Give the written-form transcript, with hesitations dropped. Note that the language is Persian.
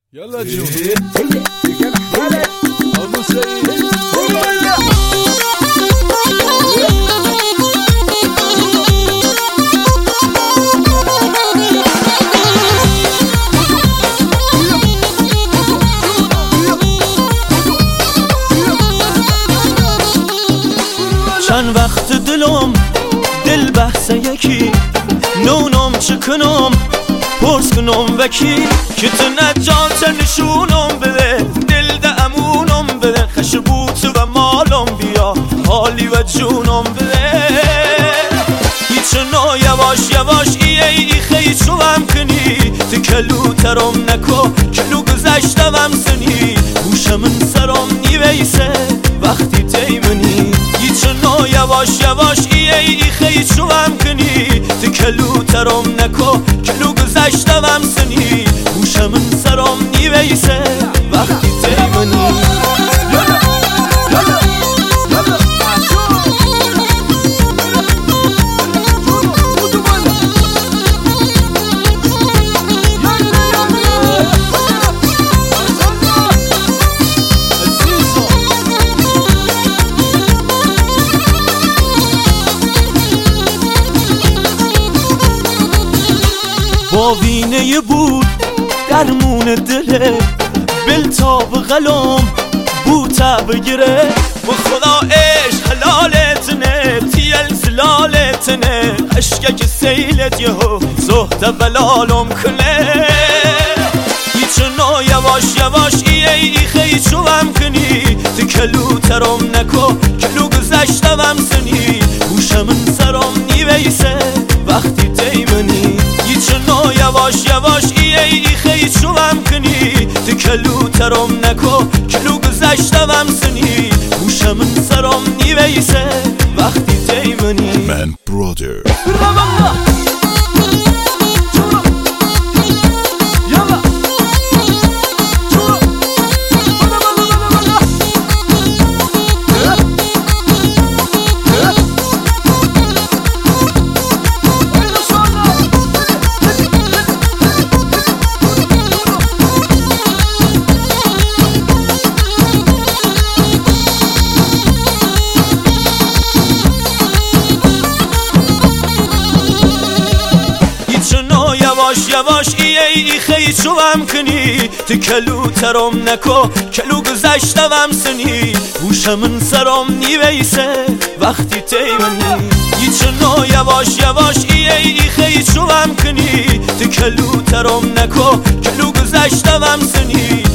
يلا جون كان حالك ابو سعيد چند وقت دل بحث یکی نونم چکنم پرس کنم وکی که تو نجات نشونم بده دل ده امونم بده خشبوت و مالم بیا حالی و جونم بده هیچنا یواش یواش ای خیلی چوام کنی تو کلو ترم نکو کلو گذشتم سنی گوشم سرم نیویسه وقتی تیمنی هیچنا یواش یواش ای خیلی چوام کنی تو کلو ترم نکو کلو گذشتم سنی گوشم سرم نیویسه وقتی تیمنی با وینه بود درمون دله بلتاب قلم بوتا بگیره و خدا عشق حلالتنه تیل زلالتنه عشقه سیلت یهو زهده بلالم کنه هیچنا یواش یواش ای خیلی چوام کنی تو کلو ترم نکو کلو گذشتم سنی گوشم سرم نیویسه وقتی تیمنی هیچنا یواش یواش ای خیلی چوام کنی تو کلو ترم نکو کلو گذشتم سنی گوشم سرم نیویسه وقتی تیمنی من برادر یواش یواش ای خیلی چوام کنی تو کلو ترم نکو کلو گذشتم سنی گوشم سرم نیویسه وقتی تیمنی هیچنا یواش یواش ای خیلی چوام کنی تو کلو ترم نکو کلو گذشتم سنی